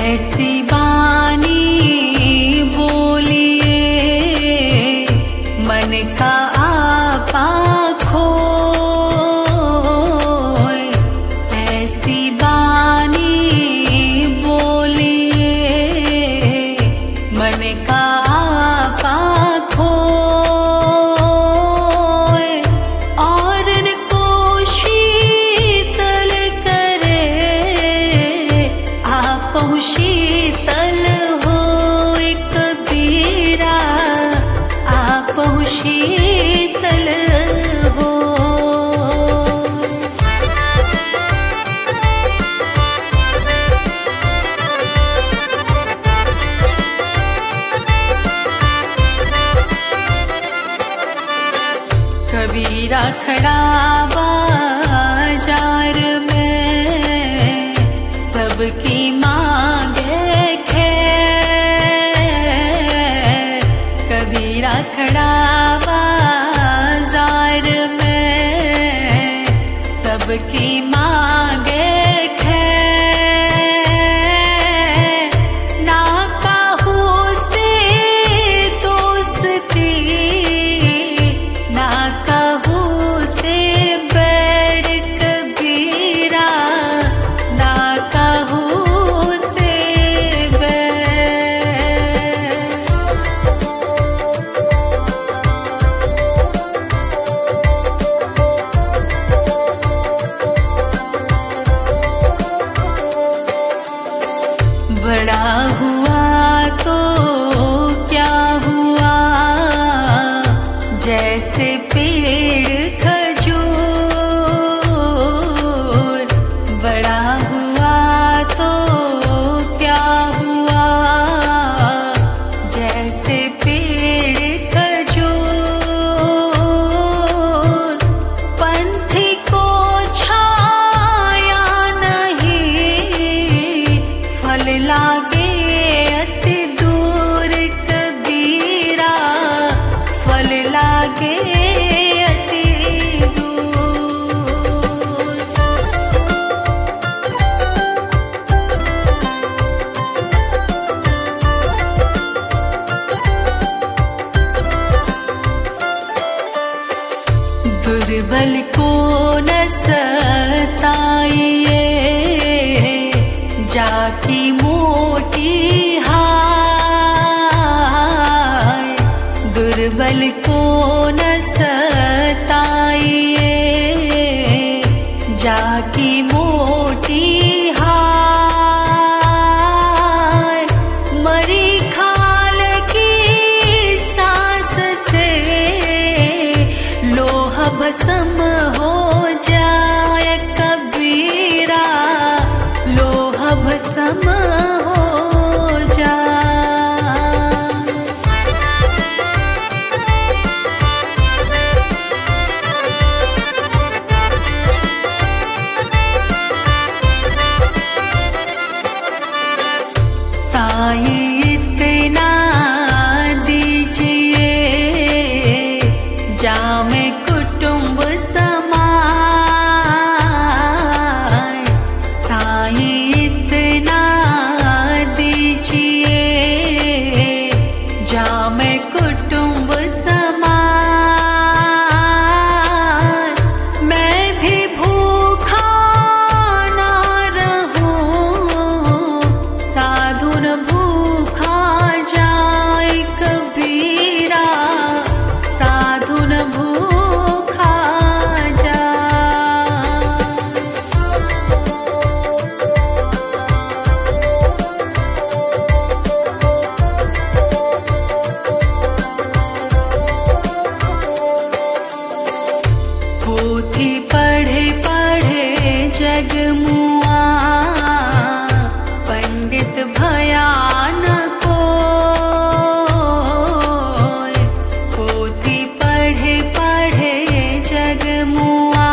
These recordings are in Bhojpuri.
ऐसी बानी बोलिए मन का आपा खोए। ऐसी बानी बोलिए मन का आपा खोए। और को शीतल करे आपहु शीतल होए कबीरा, आपहु शीतल हो। कबीरा खड़ा बाजार में सबकी मांगे खैर। कबीरा खड़ा बाजार में सबकी मांगे खैर। ना काहू से दोस्ती, ना काहू से बैर कबीरा, ना काहू से बैर। बड़ा हुआ तो क्या हुआ, जैसे पेड़ खजूर। बड़ा हुआ तो क्या हुआ, जैसे पेड़ खजूर। पंथी को छाया नहीं, फल लागे अति दूर कबीरा, फल लागे अति दूर। दुर्बल को न सताइए, जाकी मोटी हाय। दुर्बल को न सताइए, जाकी मोटी हाय। मरी खाल की सांस से लोह भस्म हो जाए कबीरा, लोह भस्म हो जाए। साईं इतना दीजिए, जामे कुटुंब समाए। साईं इतना दीजिए, जामे कुटुंब समाए। मैं भी भूखा ना रहूं, साधु न भूखा जाए कबीरा, साधु न भूखा जाए। पोथी पढ़े पढ़े जग मुआ, पंडित भयान कोय। पोथी पढ़े पढ़े जग मुआ,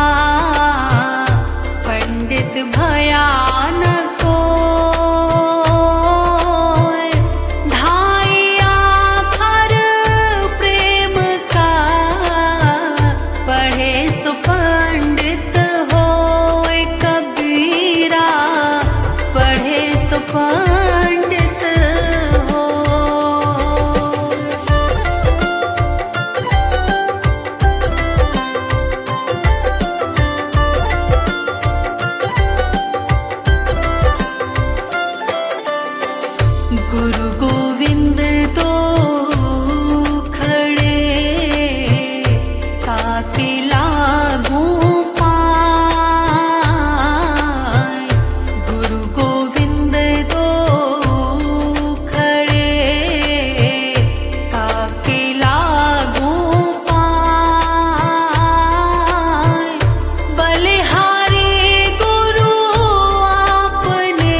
पंडित भयान कोय। ढाई आखर प्रेम का पढ़े सो पंडित होए कबीरा, पढ़े सो पंडित गुरु गोविंद दो खड़े ताके लागू पाए। गुरु गोविंद दो खड़े ताके लागू पाए। बलिहारी गुरु आपने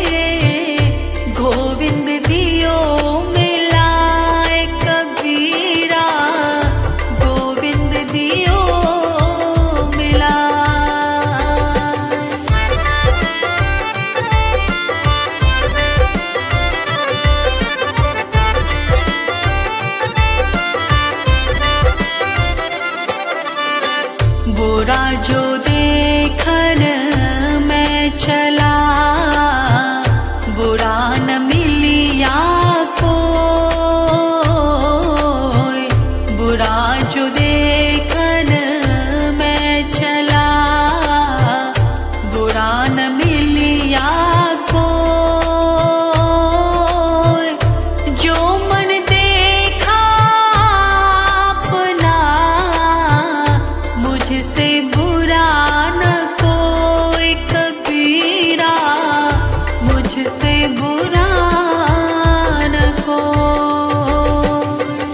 गोविंद दियो मिलाए कबीरा। गोविंद दियो मिलाए। बुरा जो देखन मैं चला बुरा न मिलिया कोई। बुरा जो देखन मैं चला बुरा न मिलिया कोई। जो मन देखा अपना मुझसे बुरा न कोई कबीरा। मुझसे बुरा न कोई।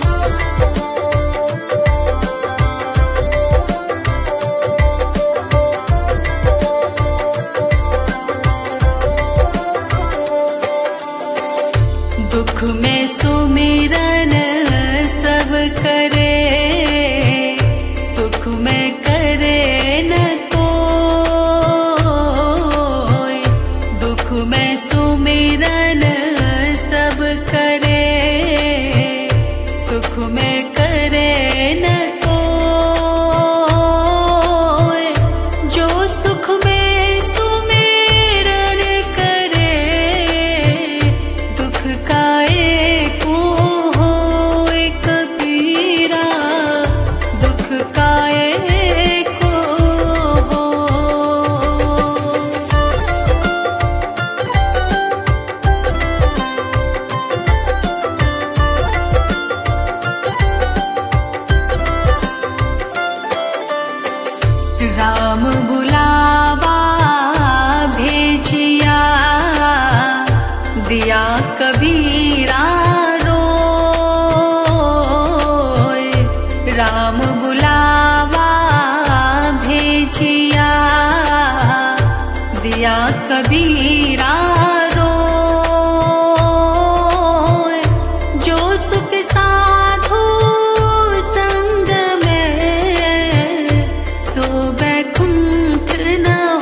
दुख में सुमिरन सब करे सुख में करे न कोई। दुख में सुमिरन सब करे सुख में करे न कोई। जो सुख में सुमिरन करे दुख का एको होए कबीरा। दुख का एको हो। राम बुलावा भेजिया दिया कबीरा रोए। राम बुलावा भेजिया दिया कबीरा रोए। जो सुख साधु संग में सो बैकुंठ न